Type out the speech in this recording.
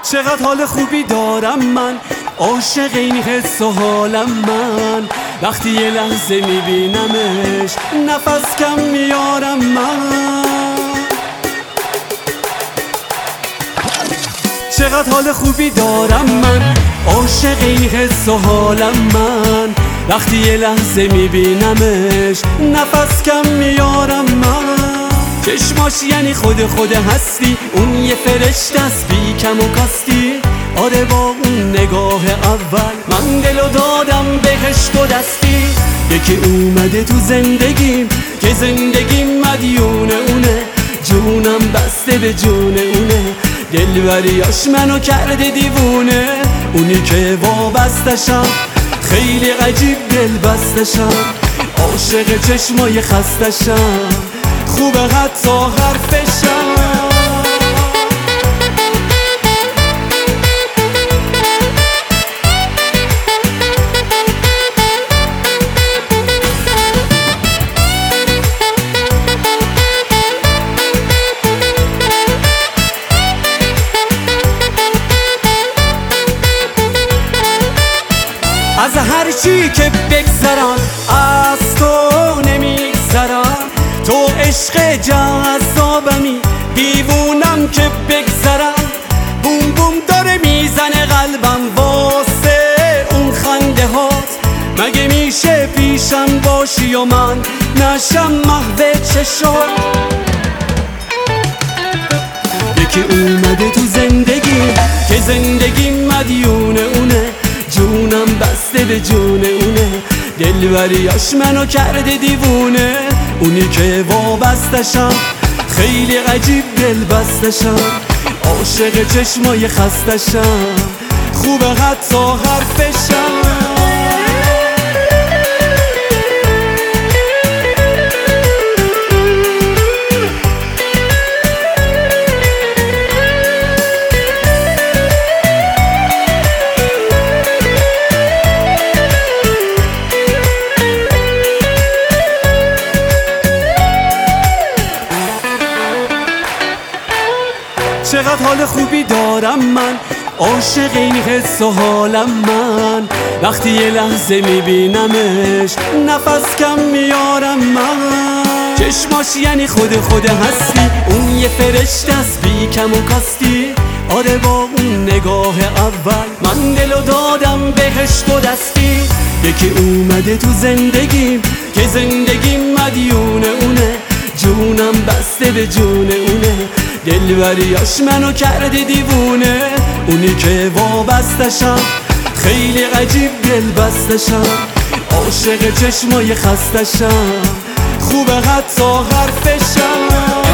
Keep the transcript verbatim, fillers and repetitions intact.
چقدر حال خوبی دارم من، عاشق این حس و حالم من. وقتی یه لحظه میبینمش نفس کم میارم من. چقدر حال خوبی دارم من، عاشق این حس و حالم من. وقتی یه لحظه میبینمش نفس کم میارم من. چشماش یعنی خود خود هستی، اون یه فرشته است بی کم و کاستی. آره با اون نگاه اول من دلو دادم بهش دو دستی. یکی اومده تو زندگیم که زندگیم مدیون اونه، جونم بسته به جون اونه. دلبریاش منو کرده دیوونه، اونی که وابستشم خیلی عجیب دل بستشم. عاشق چشمای خستشم، خوبه حتی حرفشم. از هر چی که بگذرم از تو نمیگذرم. تو عشق جذابمی، دیوونم که بگذرم. بوم بوم داره میزنه قلبم واسه اون خنده هات. مگه میشه پیشم باشی و من نشم محو چشات؟ یکی اومده تو زندگی که زندگی مدیون اونه، جونم بسته به جون اونه. دلبریاش منو کرده دیوونه، اونی که وابستشم خیلی عجیب دل بستشم. عاشق چشمای خستشم، خوبه حتی حرفشم. چقدر حال خوبی دارم من، عاشق این حس و حالم من. وقتی یه لحظه میبینمش نفس کم میارم من. چشماش یعنی خود خود هستی، اون یه فرشته است بی کم و کاستی. آره با اون نگاه اول من دلو دادم بهش دو دستی. یکی اومده تو زندگیم که زندگیم مدیون اونه، جونم بسته به جون اونه. دلبریاش منو کرده دیوونه، اونی که وابستشم خیلی عجیب دل بستشم. عاشق چشمای خستشم، خوبه حتی حرفشم.